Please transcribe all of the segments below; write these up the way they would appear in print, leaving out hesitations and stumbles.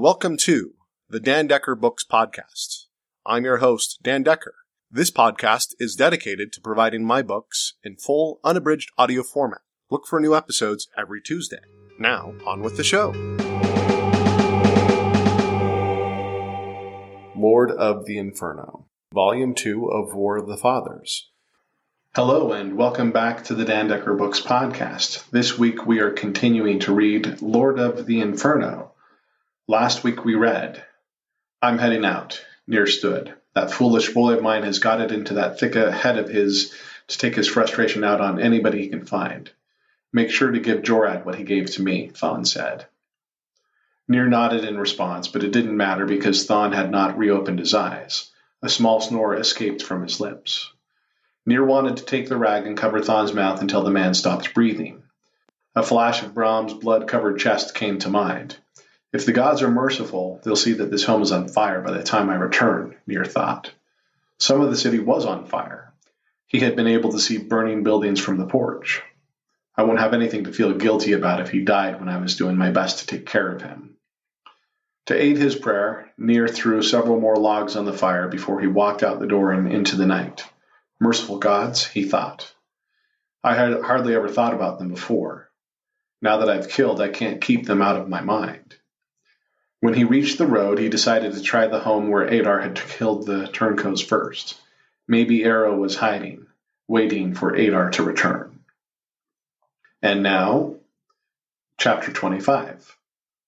welcome to the Dan Decker Books Podcast. I'm your host, Dan Decker. This podcast is dedicated to providing my books in full, unabridged audio format. Look for new episodes every Tuesday. Now, on with the show. Lord of the Inferno, Volume 2 of War of the Fathers. Hello and welcome back to the Dan Decker Books Podcast. This week we are continuing to read Lord of the Inferno. Last week we read, I'm heading out, Nier stood. That foolish boy of mine has got it into that thick head of his to take his frustration out on anybody he can find. Make sure to give Jorad what he gave to me, Thon said. Nier nodded in response, but it didn't matter because Thon had not reopened his eyes. A small snore escaped from his lips. Nier wanted to take the rag and cover Thon's mouth until the man stopped breathing. A flash of Brahm's blood-covered chest came to mind. If the gods are merciful, they'll see that this home is on fire by the time I return, Nier thought. Some of the city was on fire. He had been able to see burning buildings from the porch. I won't have anything to feel guilty about if he died when I was doing my best to take care of him. To aid his prayer, Nier threw several more logs on the fire before he walked out the door and into the night. Merciful gods, he thought. I had hardly ever thought about them before. Now that I've killed, I can't keep them out of my mind. When he reached the road, he decided to try the home where Adar had killed the turncoats first. Maybe Arrow was hiding, waiting for Adar to return. And now, Chapter 25.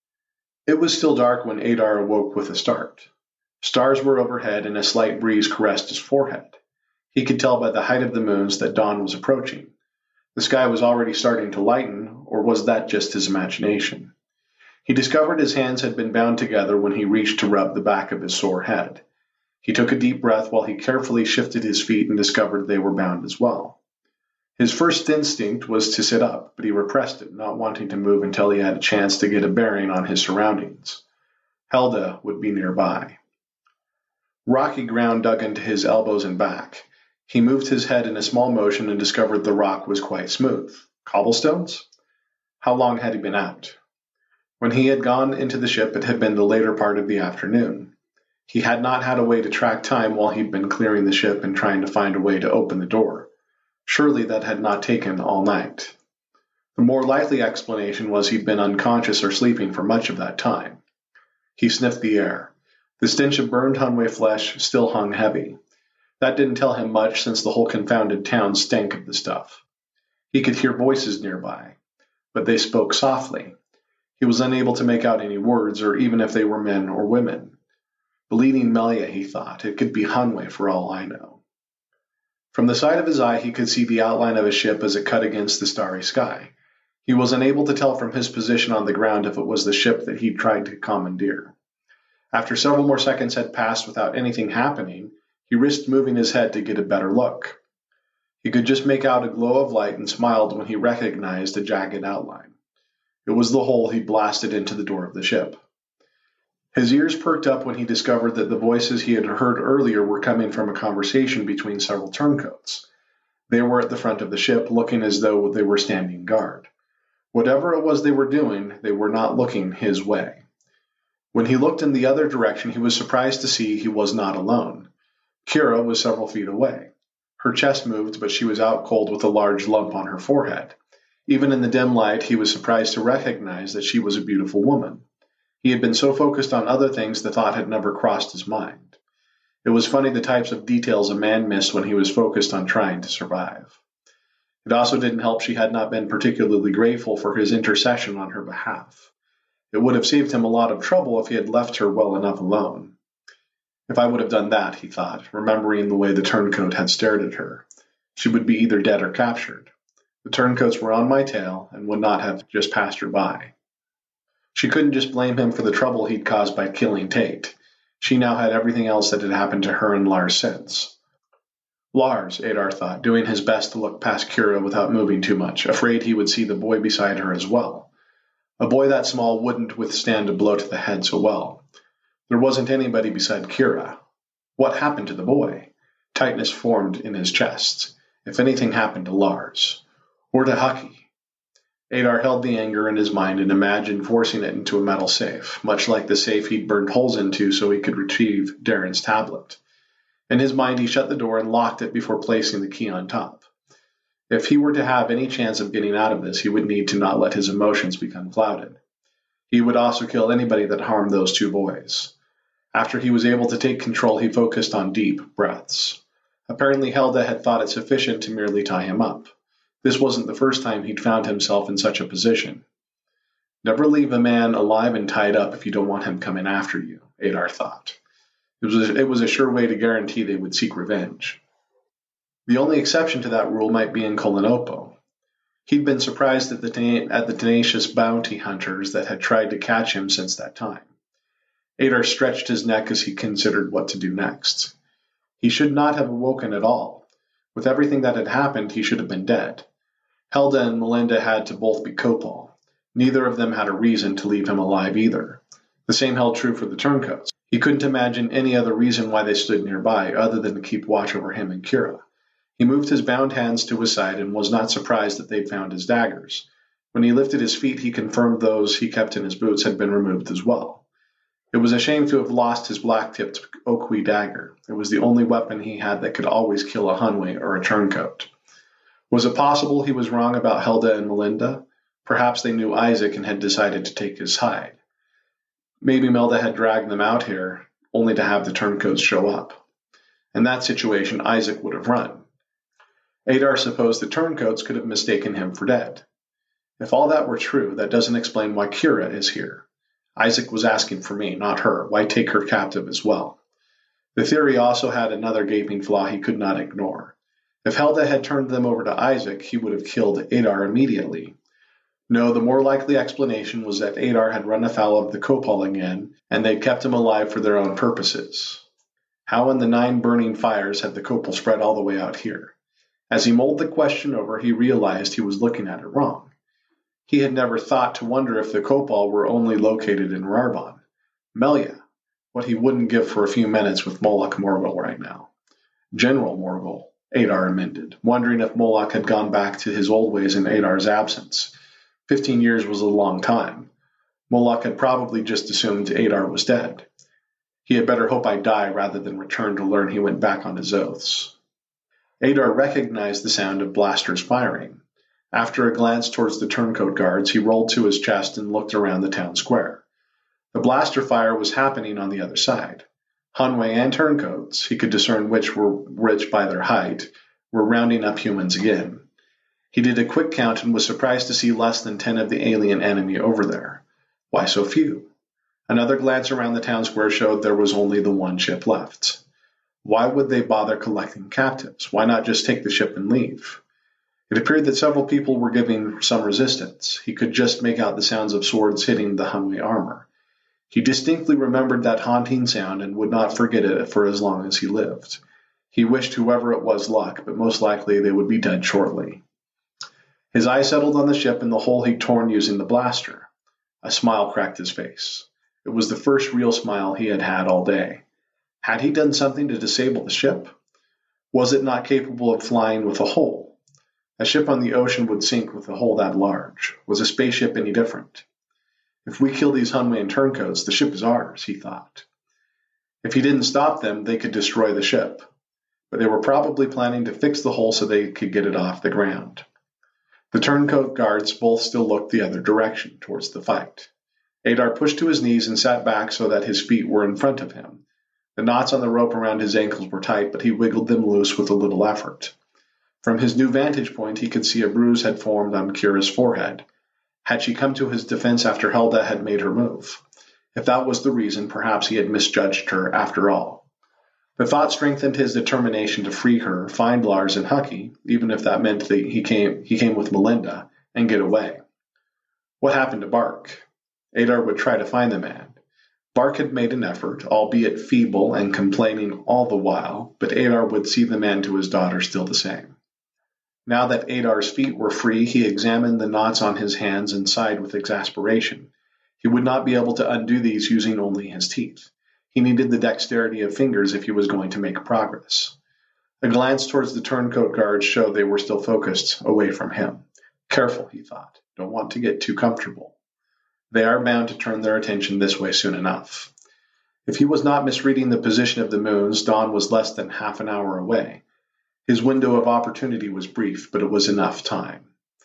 It was still dark when Adar awoke with a start. Stars were overhead and a slight breeze caressed his forehead. He could tell by the height of the moons that dawn was approaching. The sky was already starting to lighten, or was that just his imagination? He discovered his hands had been bound together when he reached to rub the back of his sore head. He took a deep breath while he carefully shifted his feet and discovered they were bound as well. His first instinct was to sit up, but he repressed it, not wanting to move until he had a chance to get a bearing on his surroundings. Helda would be nearby. Rocky ground dug into his elbows and back. He moved his head in a small motion and discovered the rock was quite smooth. Cobblestones? How long had he been out? When he had gone into the ship, it had been the later part of the afternoon. He had not had a way to track time while he'd been clearing the ship and trying to find a way to open the door. Surely that had not taken all night. The more likely explanation was he'd been unconscious or sleeping for much of that time. He sniffed the air. The stench of burned Hunway flesh still hung heavy. That didn't tell him much since the whole confounded town stank of the stuff. He could hear voices nearby, but they spoke softly. He was unable to make out any words, or even if they were men or women. Bleeding Melia, he thought. It could be Hunway for all I know. From the side of his eye, he could see the outline of a ship as it cut against the starry sky. He was unable to tell from his position on the ground if it was the ship that he'd tried to commandeer. After several more seconds had passed without anything happening, he risked moving his head to get a better look. He could just make out a glow of light and smiled when he recognized a jagged outline. It was the hole he blasted into the door of the ship. His ears perked up when he discovered that the voices he had heard earlier were coming from a conversation between several turncoats. They were at the front of the ship, looking as though they were standing guard. Whatever it was they were doing, they were not looking his way. When he looked in the other direction, he was surprised to see he was not alone. Kira was several feet away. Her chest moved, but she was out cold with a large lump on her forehead. Even in the dim light, he was surprised to recognize that she was a beautiful woman. He had been so focused on other things the thought had never crossed his mind. It was funny the types of details a man missed when he was focused on trying to survive. It also didn't help she had not been particularly grateful for his intercession on her behalf. It would have saved him a lot of trouble if he had left her well enough alone. If I would have done that, he thought, remembering the way the turncoat had stared at her. She would be either dead or captured. The turncoats were on my tail and would not have just passed her by. She couldn't just blame him for the trouble he'd caused by killing Tate. She now had everything else that had happened to her and Lars since. Lars, Adar thought, doing his best to look past Kira without moving too much, afraid he would see the boy beside her as well. A boy that small wouldn't withstand a blow to the head so well. There wasn't anybody beside Kira. What happened to the boy? Tightness formed in his chest. If anything happened to Lars. Or to Hucky. Adar held the anger in his mind and imagined forcing it into a metal safe, much like the safe he'd burned holes into so he could retrieve Darren's tablet. In his mind, he shut the door and locked it before placing the key on top. If he were to have any chance of getting out of this, he would need to not let his emotions become clouded. He would also kill anybody that harmed those two boys. After he was able to take control, he focused on deep breaths. Apparently, Helda had thought it sufficient to merely tie him up. This wasn't the first time he'd found himself in such a position. Never leave a man alive and tied up if you don't want him coming after you, Adar thought. It was a sure way to guarantee they would seek revenge. The only exception to that rule might be in Kolanopo. He'd been surprised at the tenacious bounty hunters that had tried to catch him since that time. Adar stretched his neck as he considered what to do next. He should not have awoken at all. With everything that had happened, he should have been dead. Helda and Melinda had to both be Copal. Neither of them had a reason to leave him alive either. The same held true for the turncoats. He couldn't imagine any other reason why they stood nearby other than to keep watch over him and Kira. He moved his bound hands to his side and was not surprised that they'd found his daggers. When he lifted his feet, he confirmed those he kept in his boots had been removed as well. It was a shame to have lost his black-tipped Oqui dagger. It was the only weapon he had that could always kill a Hunway or a turncoat. Was it possible he was wrong about Helda and Melinda? Perhaps they knew Isaac and had decided to take his side. Maybe Melda had dragged them out here, only to have the turncoats show up. In that situation, Isaac would have run. Adar supposed the turncoats could have mistaken him for dead. If all that were true, that doesn't explain why Kira is here. Isaac was asking for me, not her. Why take her captive as well? The theory also had another gaping flaw he could not ignore. If Helda had turned them over to Isaac, he would have killed Adar immediately. No, the more likely explanation was that Adar had run afoul of the Copal again, and they'd kept him alive for their own purposes. How in the 9 burning fires had the Copal spread all the way out here? As he mulled the question over, he realized he was looking at it wrong. He had never thought to wonder if the Copal were only located in Rarban. Melia, what he wouldn't give for a few minutes with Moloch Morgul right now. General Morgul, Adar amended, wondering if Moloch had gone back to his old ways in Adar's absence. 15 years was a long time. Moloch had probably just assumed Adar was dead. He had better hope I die rather than return to learn he went back on his oaths. Adar recognized the sound of blasters firing. After a glance towards the turncoat guards, he rolled to his chest and looked around the town square. The blaster fire was happening on the other side. Hunway and turncoats, he could discern which were which by their height, were rounding up humans again. He did a quick count and was surprised to see less than 10 of the alien enemy over there. Why so few? Another glance around the town square showed there was only the one ship left. Why would they bother collecting captives? Why not just take the ship and leave? It appeared that several people were giving some resistance. He could just make out the sounds of swords hitting the Hunway armor. He distinctly remembered that haunting sound and would not forget it for as long as he lived. He wished whoever it was luck, but most likely they would be dead shortly. His eye settled on the ship and the hole he'd torn using the blaster. A smile cracked his face. It was the first real smile he had had all day. Had he done something to disable the ship? Was it not capable of flying with a hole? A ship on the ocean would sink with a hole that large. Was a spaceship any different? If we kill these Hunway and turncoats, the ship is ours, he thought. If he didn't stop them, they could destroy the ship. But they were probably planning to fix the hole so they could get it off the ground. The turncoat guards both still looked the other direction, towards the fight. Adar pushed to his knees and sat back so that his feet were in front of him. The knots on the rope around his ankles were tight, but he wiggled them loose with a little effort. From his new vantage point, he could see a bruise had formed on Kira's forehead. Had she come to his defense after Helda had made her move? If that was the reason, perhaps he had misjudged her after all. The thought strengthened his determination to free her, find Lars and Hucky, even if that meant that he came with Melinda, and get away. What happened to Bark? Adar would try to find the man. Bark had made an effort, albeit feeble and complaining all the while, but Adar would see the man to his daughter still the same. Now that Adar's feet were free, he examined the knots on his hands and sighed with exasperation. He would not be able to undo these using only his teeth. He needed the dexterity of fingers if he was going to make progress. A glance towards the turncoat guards showed they were still focused away from him. Careful, he thought. Don't want to get too comfortable. They are bound to turn their attention this way soon enough. If he was not misreading the position of the moons, dawn was less than half an hour away. His window of opportunity was brief, but it was enough time.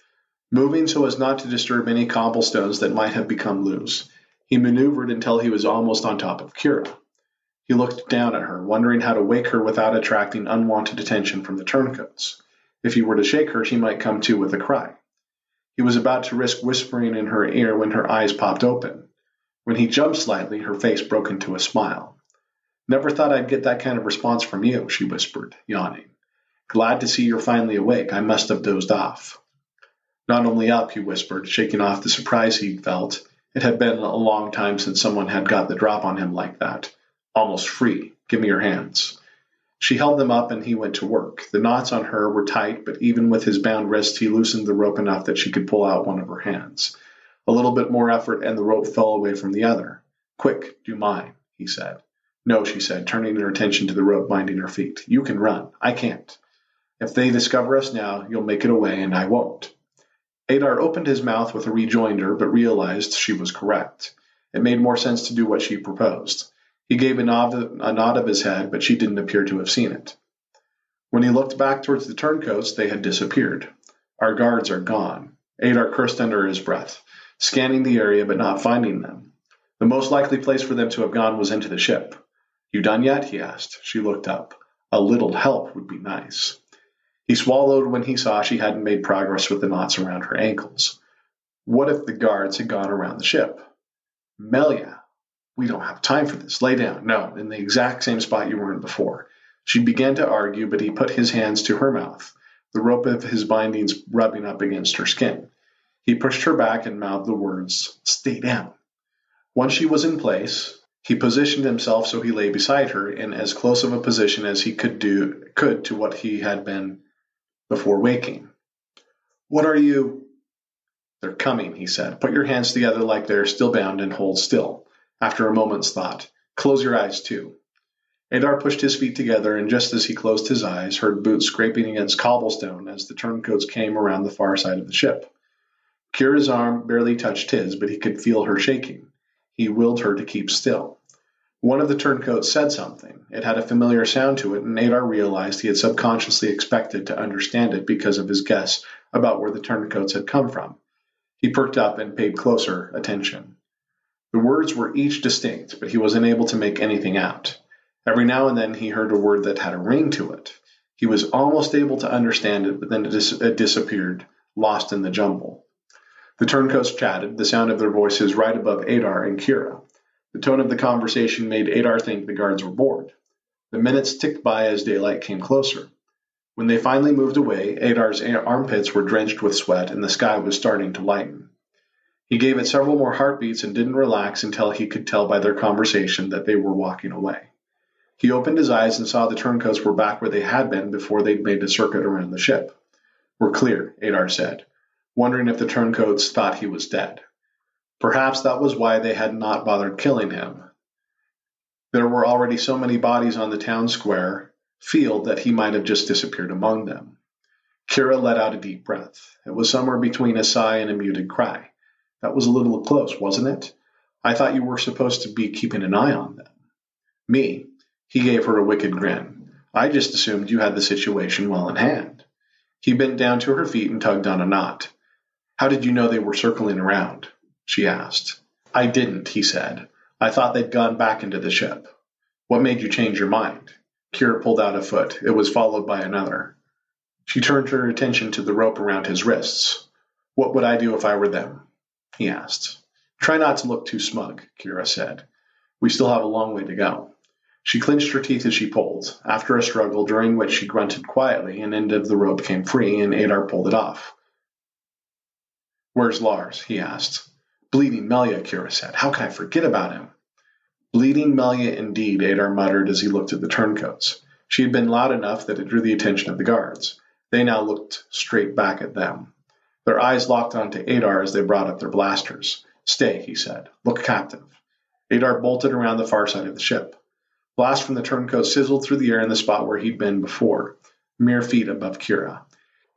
Moving so as not to disturb any cobblestones that might have become loose, he maneuvered until he was almost on top of Kira. He looked down at her, wondering how to wake her without attracting unwanted attention from the turncoats. If he were to shake her, she might come to with a cry. He was about to risk whispering in her ear when her eyes popped open. When he jumped slightly, her face broke into a smile. "Never thought I'd get that kind of response from you," she whispered, yawning. "Glad to see you're finally awake. I must have dozed off." "Not only up," he whispered, shaking off the surprise he'd felt. It had been a long time since someone had got the drop on him like that. "Almost free. Give me your hands." She held them up and he went to work. The knots on her were tight, but even with his bound wrists, he loosened the rope enough that she could pull out one of her hands. A little bit more effort and the rope fell away from the other. "Quick, do mine," he said. "No," she said, turning her attention to the rope binding her feet. "You can run. I can't. If they discover us now, you'll make it away and I won't." Adar opened his mouth with a rejoinder, but realized she was correct. It made more sense to do what she proposed. He gave a nod of his head, but she didn't appear to have seen it. When he looked back towards the turncoats, they had disappeared. "Our guards are gone." Adar cursed under his breath, scanning the area but not finding them. The most likely place for them to have gone was into the ship. "You done yet?" he asked. She looked up. "A little help would be nice." He swallowed when he saw she hadn't made progress with the knots around her ankles. What if the guards had gone around the ship? "Melia, we don't have time for this. Lay down." "No, in the exact same spot you were in before." She began to argue, but he put his hands to her mouth, the rope of his bindings rubbing up against her skin. He pushed her back and mouthed the words, "Stay down." Once she was in place, he positioned himself so he lay beside her in as close of a position as he could to what he had been before waking. "What are you—" "They're coming," he said. "Put your hands together like they're still bound and hold still." After a moment's thought, "Close your eyes, too." Adar pushed his feet together, and just as he closed his eyes, heard boots scraping against cobblestone as the turncoats came around the far side of the ship. Kira's arm barely touched his, but he could feel her shaking. He willed her to keep still. One of the turncoats said something. It had a familiar sound to it, and Adar realized he had subconsciously expected to understand it because of his guess about where the turncoats had come from. He perked up and paid closer attention. The words were each distinct, but he was unable to make anything out. Every now and then he heard a word that had a ring to it. He was almost able to understand it, but then it disappeared, lost in the jumble. The turncoats chatted, the sound of their voices right above Adar and Kira. The tone of the conversation made Adar think the guards were bored. The minutes ticked by as daylight came closer. When they finally moved away, Adar's armpits were drenched with sweat and the sky was starting to lighten. He gave it several more heartbeats and didn't relax until he could tell by their conversation that they were walking away. He opened his eyes and saw the turncoats were back where they had been before they'd made a circuit around the ship. "We're clear," Adar said, wondering if the turncoats thought he was dead. Perhaps that was why they had not bothered killing him. There were already so many bodies on the town square field that he might have just disappeared among them. Kira let out a deep breath. It was somewhere between a sigh and a muted cry. "That was a little close, wasn't it? I thought you were supposed to be keeping an eye on them." "Me?" He gave her a wicked grin. "I just assumed you had the situation well in hand." He bent down to her feet and tugged on a knot. "How did you know they were circling around?" she asked. "I didn't," he said. "I thought they'd gone back into the ship." "What made you change your mind?" Kira pulled out a foot. It was followed by another. She turned her attention to the rope around his wrists. "What would I do if I were them?" he asked. "Try not to look too smug," Kira said. "We still have a long way to go." She clenched her teeth as she pulled. After a struggle, during which she grunted quietly, an end of the rope came free, and Adar pulled it off. "Where's Lars?" he asked. "Bleeding Melia," Kira said. "How can I forget about him?" "Bleeding Melia indeed," Adar muttered as he looked at the turncoats. She had been loud enough that it drew the attention of the guards. They now looked straight back at them. Their eyes locked onto Adar as they brought up their blasters. "Stay," he said. "Look captive." Adar bolted around the far side of the ship. Blasts from the turncoat sizzled through the air in the spot where he'd been before, mere feet above Kira.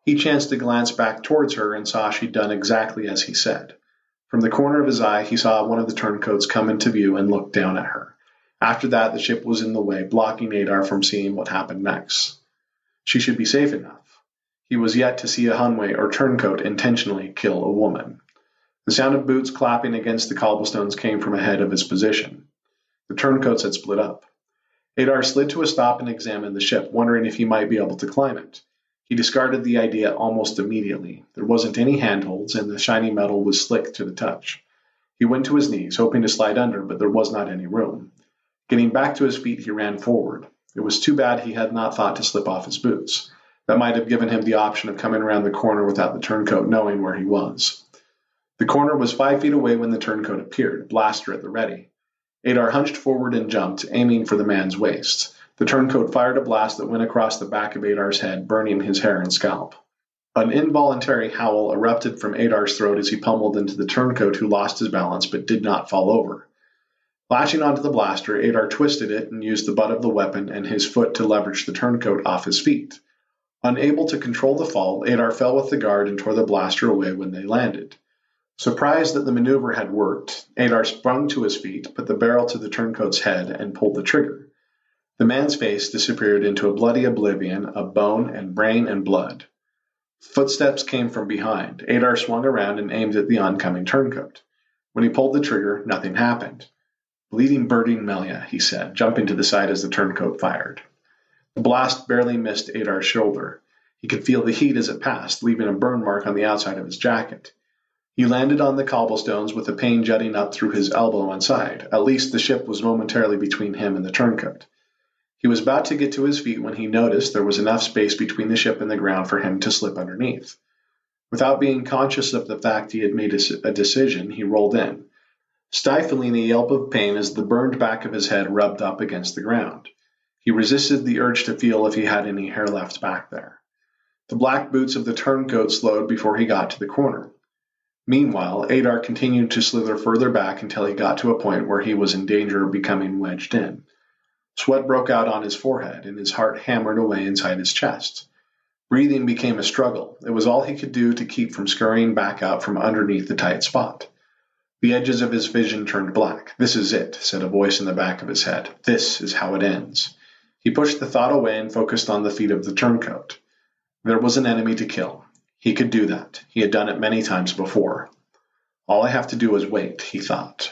He chanced to glance back towards her and saw she'd done exactly as he said. From the corner of his eye, he saw one of the turncoats come into view and look down at her. After that, the ship was in the way, blocking Adar from seeing what happened next. She should be safe enough. He was yet to see a Hunway or turncoat intentionally kill a woman. The sound of boots clapping against the cobblestones came from ahead of his position. The turncoats had split up. Adar slid to a stop and examined the ship, wondering if he might be able to climb it. He discarded the idea almost immediately. There wasn't any handholds, and the shiny metal was slick to the touch. He went to his knees, hoping to slide under, but there was not any room. Getting back to his feet, he ran forward. It was too bad he had not thought to slip off his boots. That might have given him the option of coming around the corner without the turncoat knowing where he was. The corner was 5 feet away when the turncoat appeared, blaster at the ready. Adar hunched forward and jumped, aiming for the man's waist. The turncoat fired a blast that went across the back of Adar's head, burning his hair and scalp. An involuntary howl erupted from Adar's throat as he pummeled into the turncoat, who lost his balance but did not fall over. Lashing onto the blaster, Adar twisted it and used the butt of the weapon and his foot to leverage the turncoat off his feet. Unable to control the fall, Adar fell with the guard and tore the blaster away when they landed. Surprised that the maneuver had worked, Adar sprung to his feet, put the barrel to the turncoat's head, and pulled the trigger. The man's face disappeared into a bloody oblivion of bone and brain and blood. Footsteps came from behind. Adar swung around and aimed at the oncoming turncoat. When he pulled the trigger, nothing happened. "Bleeding birding Melia," he said, jumping to the side as the turncoat fired. The blast barely missed Adar's shoulder. He could feel the heat as it passed, leaving a burn mark on the outside of his jacket. He landed on the cobblestones with the pain jutting up through his elbow and side. At least the ship was momentarily between him and the turncoat. He was about to get to his feet when he noticed there was enough space between the ship and the ground for him to slip underneath. Without being conscious of the fact he had made a decision, he rolled in, stifling a yelp of pain as the burned back of his head rubbed up against the ground. He resisted the urge to feel if he had any hair left back there. The black boots of the turncoat slowed before he got to the corner. Meanwhile, Adar continued to slither further back until he got to a point where he was in danger of becoming wedged in. Sweat broke out on his forehead, and his heart hammered away inside his chest. Breathing became a struggle. It was all he could do to keep from scurrying back out from underneath the tight spot. The edges of his vision turned black. "This is it," said a voice in the back of his head. "This is how it ends." He pushed the thought away and focused on the feet of the turncoat. There was an enemy to kill. He could do that. He had done it many times before. All I have to do is wait, he thought.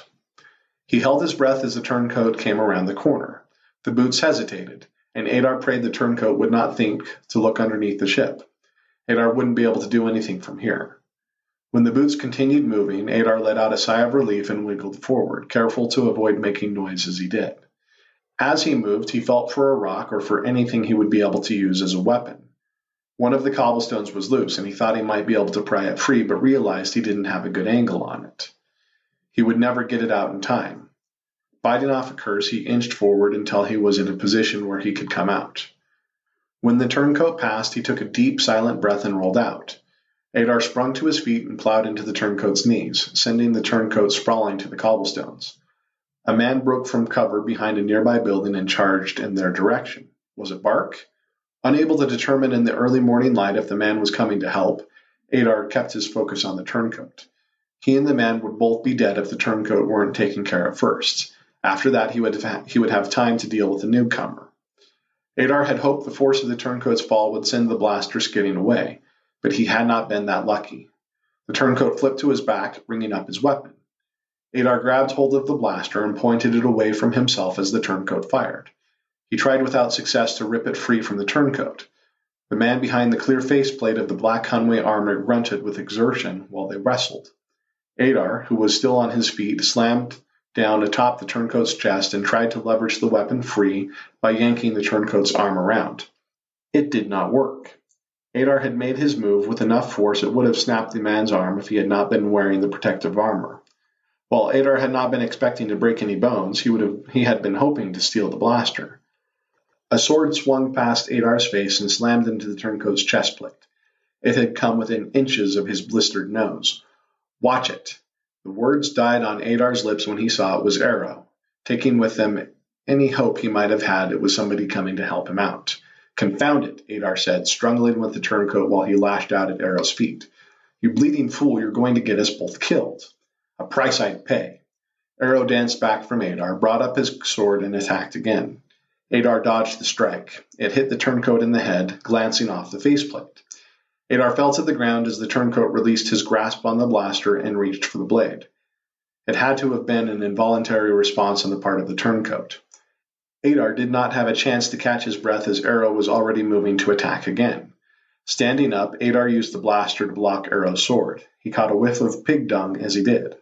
He held his breath as the turncoat came around the corner. The boots hesitated, and Adar prayed the turncoat would not think to look underneath the ship. Adar wouldn't be able to do anything from here. When the boots continued moving, Adar let out a sigh of relief and wiggled forward, careful to avoid making noise as he did. As he moved, he felt for a rock or for anything he would be able to use as a weapon. One of the cobblestones was loose, and he thought he might be able to pry it free, but realized he didn't have a good angle on it. He would never get it out in time. Biting off a curse, he inched forward until he was in a position where he could come out. When the turncoat passed, he took a deep, silent breath and rolled out. Adar sprung to his feet and plowed into the turncoat's knees, sending the turncoat sprawling to the cobblestones. A man broke from cover behind a nearby building and charged in their direction. Was it Bark? Unable to determine in the early morning light if the man was coming to help, Adar kept his focus on the turncoat. He and the man would both be dead if the turncoat weren't taken care of first. After that, he would have time to deal with the newcomer. Adar had hoped the force of the turncoat's fall would send the blaster skidding away, but he had not been that lucky. The turncoat flipped to his back, bringing up his weapon. Adar grabbed hold of the blaster and pointed it away from himself as the turncoat fired. He tried without success to rip it free from the turncoat. The man behind the clear faceplate of the black Hunway armor grunted with exertion while they wrestled. Adar, who was still on his feet, slammed down atop the turncoat's chest and tried to leverage the weapon free by yanking the turncoat's arm around. It did not work. Adar had made his move with enough force it would have snapped the man's arm if he had not been wearing the protective armor. While Adar had not been expecting to break any bones, he had been hoping to steal the blaster. A sword swung past Adar's face and slammed into the turncoat's chest plate. It had come within inches of his blistered nose. "Watch it." The words died on Adar's lips when he saw it was Arrow, taking with them any hope he might have had it was somebody coming to help him out. "Confound it," Adar said, struggling with the turncoat while he lashed out at Arrow's feet. "You bleeding fool, you're going to get us both killed." "A price I'd pay." Arrow danced back from Adar, brought up his sword, and attacked again. Adar dodged the strike. It hit the turncoat in the head, glancing off the faceplate. Adar fell to the ground as the turncoat released his grasp on the blaster and reached for the blade. It had to have been an involuntary response on the part of the turncoat. Adar did not have a chance to catch his breath as Arrow was already moving to attack again. Standing up, Adar used the blaster to block Arrow's sword. He caught a whiff of pig dung as he did.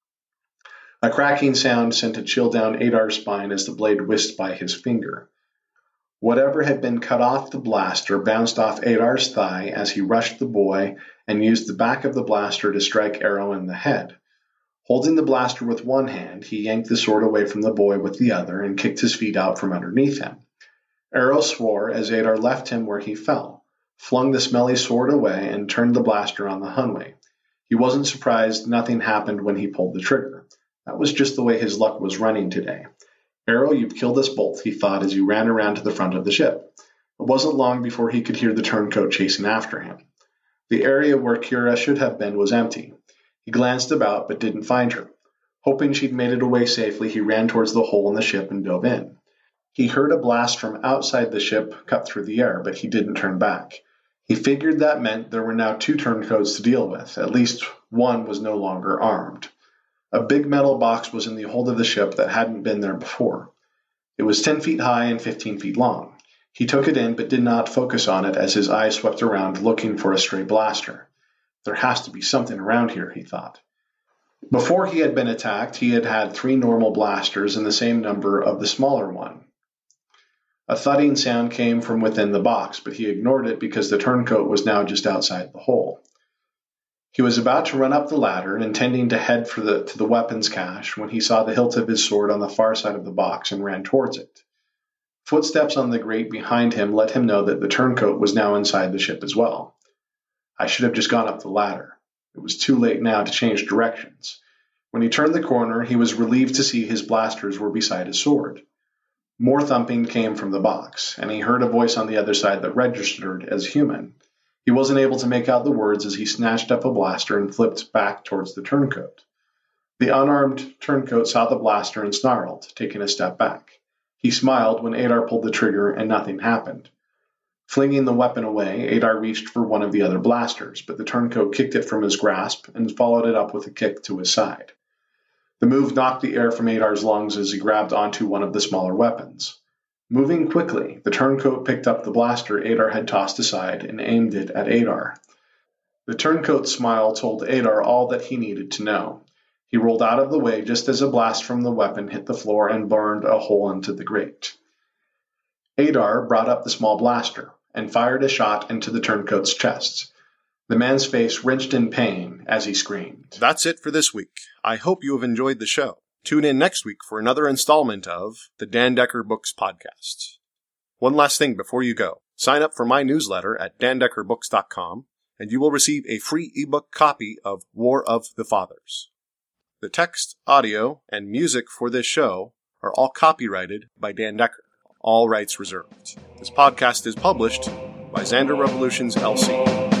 A cracking sound sent a chill down Adar's spine as the blade whisked by his finger. Whatever had been cut off the blaster bounced off Adar's thigh as he rushed the boy and used the back of the blaster to strike Arrow in the head. Holding the blaster with one hand, he yanked the sword away from the boy with the other and kicked his feet out from underneath him. Arrow swore as Adar left him where he fell, flung the smelly sword away, and turned the blaster on the Hunway. He wasn't surprised nothing happened when he pulled the trigger. That was just the way his luck was running today. "Arrow, you've killed us both," he thought as he ran around to the front of the ship. It wasn't long before he could hear the turncoat chasing after him. The area where Kira should have been was empty. He glanced about but didn't find her. Hoping she'd made it away safely, he ran towards the hole in the ship and dove in. He heard a blast from outside the ship cut through the air, but he didn't turn back. He figured that meant there were now 2 turncoats to deal with. At least one was no longer armed. A big metal box was in the hold of the ship that hadn't been there before. It was 10 feet high and 15 feet long. He took it in but did not focus on it as his eyes swept around looking for a stray blaster. There has to be something around here, he thought. Before he had been attacked, he had had 3 normal blasters and the same number of the smaller one. A thudding sound came from within the box, but he ignored it because the turncoat was now just outside the hole. He was about to run up the ladder, intending to head to the weapons cache, when he saw the hilt of his sword on the far side of the box and ran towards it. Footsteps on the grate behind him let him know that the turncoat was now inside the ship as well. "I should have just gone up the ladder." It was too late now to change directions. When he turned the corner, he was relieved to see his blasters were beside his sword. More thumping came from the box, and he heard a voice on the other side that registered as human. He wasn't able to make out the words as he snatched up a blaster and flipped back towards the turncoat. The unarmed turncoat saw the blaster and snarled, taking a step back. He smiled when Adar pulled the trigger and nothing happened. Flinging the weapon away, Adar reached for one of the other blasters, but the turncoat kicked it from his grasp and followed it up with a kick to his side. The move knocked the air from Adar's lungs as he grabbed onto one of the smaller weapons. Moving quickly, the turncoat picked up the blaster Adar had tossed aside and aimed it at Adar. The turncoat's smile told Adar all that he needed to know. He rolled out of the way just as a blast from the weapon hit the floor and burned a hole into the grate. Adar brought up the small blaster and fired a shot into the turncoat's chest. The man's face wrenched in pain as he screamed. That's it for this week. I hope you have enjoyed the show. Tune in next week for another installment of the Dan Decker Books Podcast. One last thing before you go. Sign up for my newsletter at dandeckerbooks.com, and you will receive a free ebook copy of War of the Fathers. The text, audio, and music for this show are all copyrighted by Dan Decker. All rights reserved. This podcast is published by Xander Revolutions, LC.